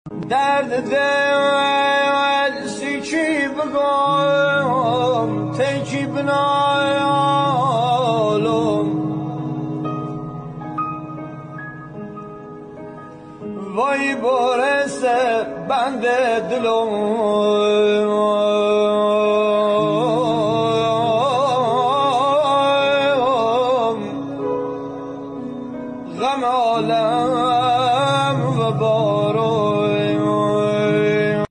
درد دل سیچی بگم تیچی بنالم وای برسه بند دلم